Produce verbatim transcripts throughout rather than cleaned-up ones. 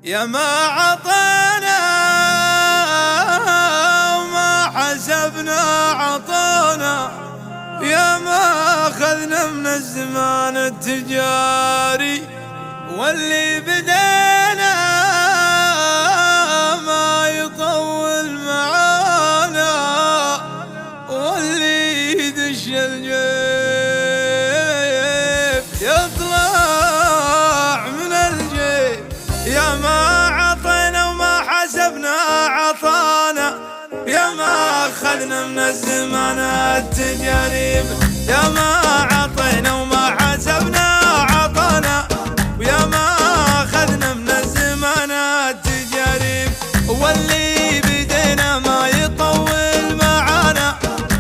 يا ما عطانا وما حسبنا عطانا، يا ما أخذنا من الزمان التجاري واللي بدينا ما يطول معانا، واللي يدش الجيب يطلع من الجيب. يا ما عطينا وما حسبنا عطانا، يا ما أخذنا من الزمان التجارب. يا ما عطينا وما حسبنا عطانا، ويا ما أخذنا من الزمان التجارب، واللي بدينا ما يطول معانا،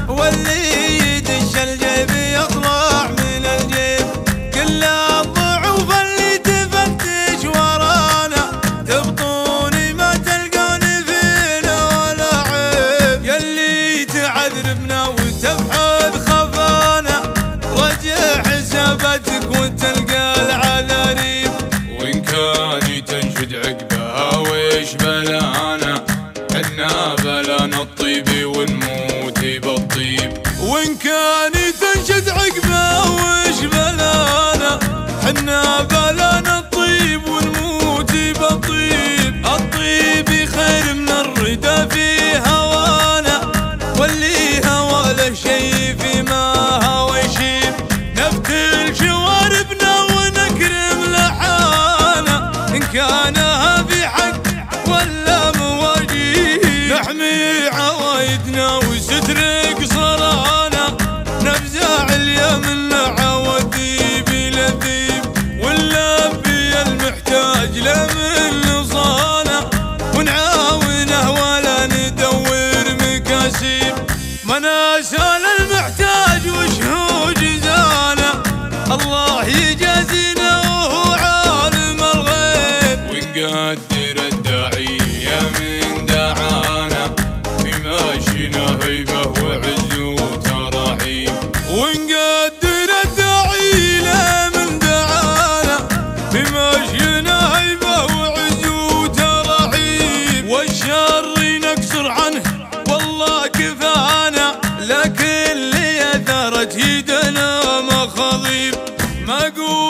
واللي يدش الجيب يطلع من الجيب. كل الضعوف اللي تفتش ورانا تبطوني ما تلقوني فينا ولا عيب، يلي تعذربنا وتبحث خفانا رجع حساباتك وتلقى العذاريب. وإن كان تنشد عقبها ويش بلانا، عدنا بلانا الطيب ونموت بالطيب. وإن كان تنشد عقبها ويش بلانا، حنا بلانا الطيب ونموت بالطيب. الطيب خير من الردى في هوانا، واللي هوى له شي فيما هوى يشيب. نفتل شواربنا ونكرم لحانا، إن كانها في حق ولا مواجيب. نحمي عوايدنا وستر قصرانا، نفزع اليمن عوديب لذيب. ونلبي المحتاج لمن نصانا، ونعاونه ولا ندور مكاسيب. ما نسال المحتاج وشهو جزانا، الله يجازينا وهو عالم الغيب. ونقدر الداعي يا من دعانا، في ماشينا هيبة وعز وتراحيب. ونقدر الداعي لا من دعانا، في ماشينا هيبة وعز وتراحيب. والشر نكسر عنه والله كفانا، لكن اللي اثارت يدنا مخاضيب. ما اقول